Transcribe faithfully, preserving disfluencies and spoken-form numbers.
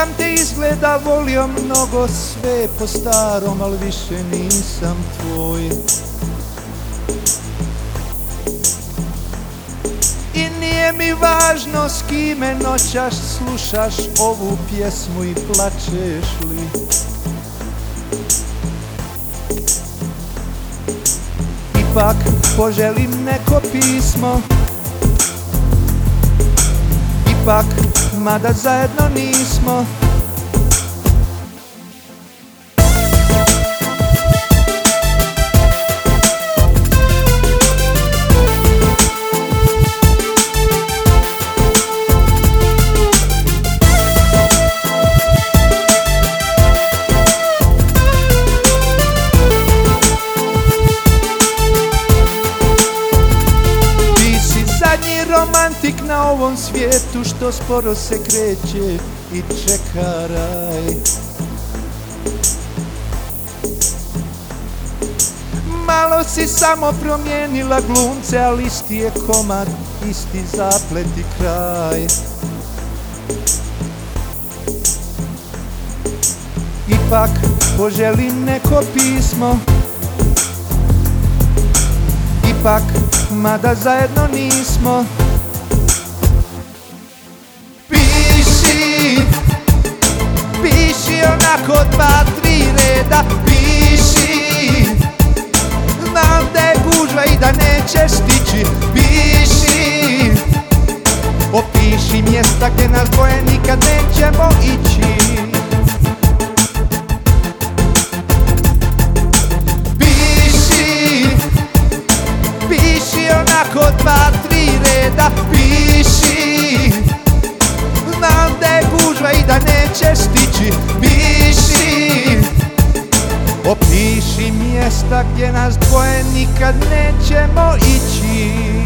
sam te izgleda volio mnogo, sve po starom, al više nisam tvoj. I nije mi važno s kime noćas slušaš ovu pjesmu i plačeš li. Ipak poželim neko pismo, ipak, mada zajedno nismo. Romantik na ovom svijetu što sporo se kreće i čeka raj. Malo si samo promijenila glumce, ali isti je komad, isti zaplet i kraj. Ipak poželim neko pismo, ipak, mada zajedno nismo. Piši, piši onako dva, tri reda, piši. Znam da je gužva i da nećeš stići, piši. Opiši mjesta gdje nas dvoje nikad nećemo ići. Onako dva, tri reda, piši. Znam da je gužva i da nećeš stići, piši. Opiši mjesta gdje nas dvoje nikad nećemo ići.